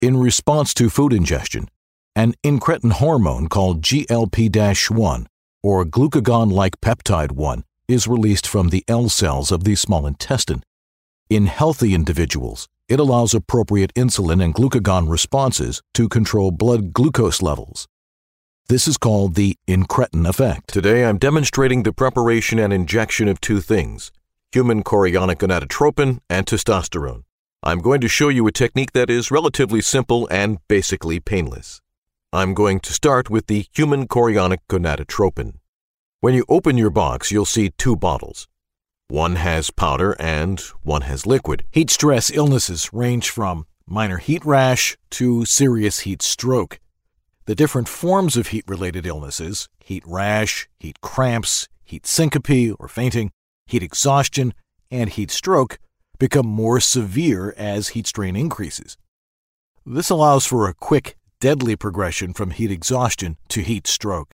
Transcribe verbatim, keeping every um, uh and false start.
In response to food ingestion, an incretin hormone called G L P one, or glucagon-like peptide one, is released from the L cells of the small intestine. In healthy individuals, it allows appropriate insulin and glucagon responses to control blood glucose levels. This is called the incretin effect. Today I'm demonstrating the preparation and injection of two things, human chorionic gonadotropin and testosterone. I'm going to show you a technique that is relatively simple and basically painless. I'm going to start with the human chorionic gonadotropin. When you open your box, you'll see two bottles. One has powder and one has liquid. Heat stress illnesses range from minor heat rash to serious heat stroke. The different forms of heat-related illnesses, heat rash, heat cramps, heat syncope or fainting, heat exhaustion, and heat stroke, become more severe as heat strain increases. This allows for a quick, deadly progression from heat exhaustion to heat stroke.